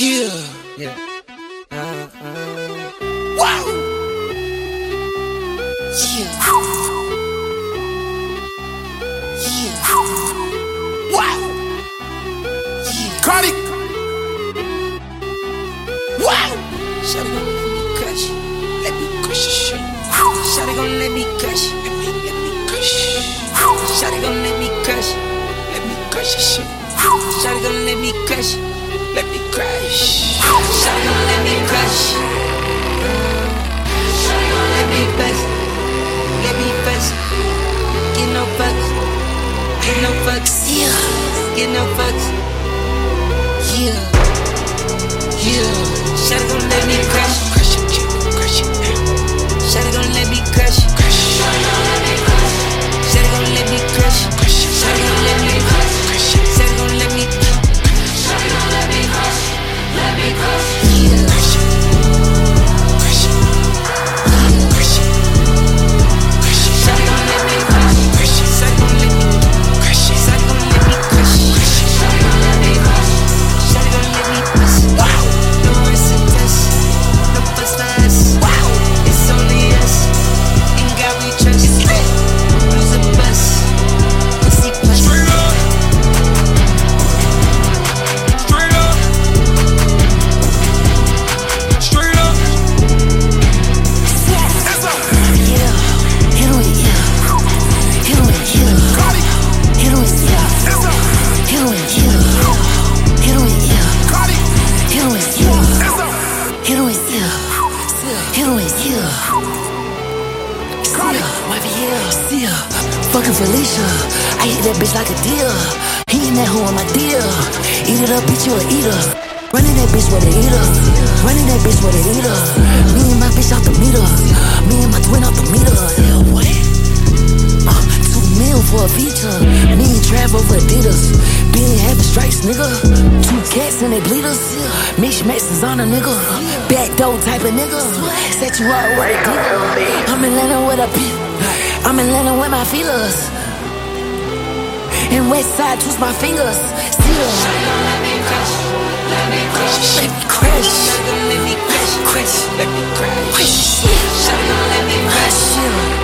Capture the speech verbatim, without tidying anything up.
Yeah. Yeah. Uh, uh. Wow. Yeah. Yeah. Wow. Yeah. Cardi. Wow. Shawty gon' let me crush. Let me crush your shit. Shawty gon' let me crush. Let me, let me crush. Shawty gon' let me crush. Let me crush your shit. Shawty gon' let me crush. Let me crush. Shawty gon' let me crush. Shawty gon' let me bust. Let me bust. Get no fucks. Get no fucks. Yeah. Get no fucks. Yeah. Yeah. Shawty gon' let me crush. Crush it, crush it. Shawty gon' let me crush. Crush. Shawty gon' let me crush. Shawty gon' let me crush. Crush. Shawty gon' let me crush. Shawty gon' let me. Shawty gon' let me crush. Let me crush. Yeah. Crush it. Crush it. Crush it. Crush it. Shawty gon' let me crush. Crush it. Shawty gon' let me. Crush it. Shawty gon' let me crush. Crush it. Shawty gon' let me crush. Shawty gon' let me push. Wow. No risk and test. No fuss for us. Wow. It's only us. In God we trust. It's lit. Lose a bus. Pussy puss. Straight up. Straight up. Straight up. Yes. That's up. Yeah. Hit him with yeah. Hit him with yeah. Cardi. Hit him with yeah. That's up. Hit him with yeah. Hit him with yeah. Cardi. Hit him with yeah. That's up. Hit him with yeah. Hit him with yeah. Cardi. Wife yeah. See ya. Fucking Felicia. I hit that bitch like a deer. He in that hoe on my deal. Eat it up, bitch, you a eater. Running that bitch with a eater. Running that bitch with a eater. Me and my bitch off the meter. Me and my twin off the meter. Yeah, what? Uh, two mil for a feature. Me and Trav over Adidas. Being having stripes, nigga. Two cats and they bleeders. Mix Max's on a nigga. Back door type of nigga. Set you up with a digger. I'm in Atlanta with a pimp. I'm in Atlanta with my feelers. And west side twist my fingers. Still. Shawty gon' let me crush. Let me crush. Let me crash. Shawty gon' let me crush. Crash. Let me crush. Shit. Shawty gon' let me crush. Shit.